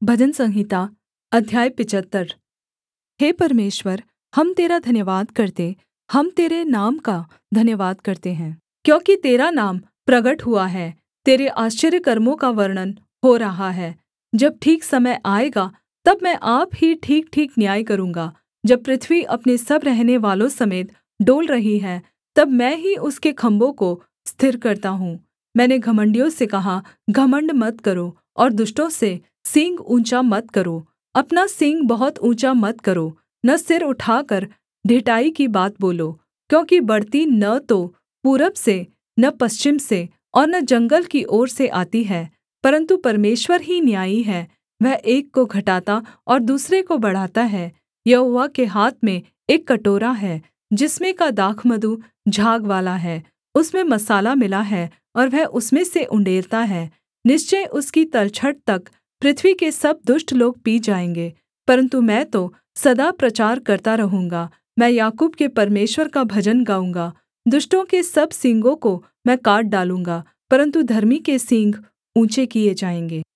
भजन संहिता अध्याय 75। हे परमेश्वर, हम तेरा धन्यवाद करते, हम तेरे नाम का धन्यवाद करते हैं, क्योंकि तेरा नाम प्रगट हुआ है, तेरे आश्चर्यकर्मों का वर्णन हो रहा है। जब ठीक समय आएगा, तब मैं आप ही ठीक-ठीक न्याय करूँगा। जब पृथ्वी अपने सब रहनेवालों समेत डोल रही है, तब मैं ही उसके खम्भों को स्थिर करता हूँ। मैंने घमण्डियों से कहा, घमण्ड मत करो, और दुष्टों से सींग ऊँचा मत करो। अपना सींग बहुत ऊँचा मत करो, न सिर उठाकर ढिठाई की बात बोलो, क्योंकि बढ़ती न तो पूरब से, न पश्चिम से, और न जंगल की ओर से आती है, परन्तु परमेश्वर ही न्यायी है। वह एक को घटाता और दूसरे को बढ़ाता है। यहोवा के हाथ में एक कटोरा है, जिसमें का दाखमधु झाग वाला है, उसमें मसाला मिला है, और वह उसमें से उण्डेलता है। निश्चय उसकी तलछट तक पृथ्वी के सब दुष्ट लोग पी जाएँगे, परन्तु मैं तो सदा प्रचार करता रहूँगा। मैं याकूब के परमेश्वर का भजन गाऊँगा। दुष्टों के सब सींगों को मैं काट डालूँगा, परन्तु धर्मी के सींग ऊँचे किए जाएँगे।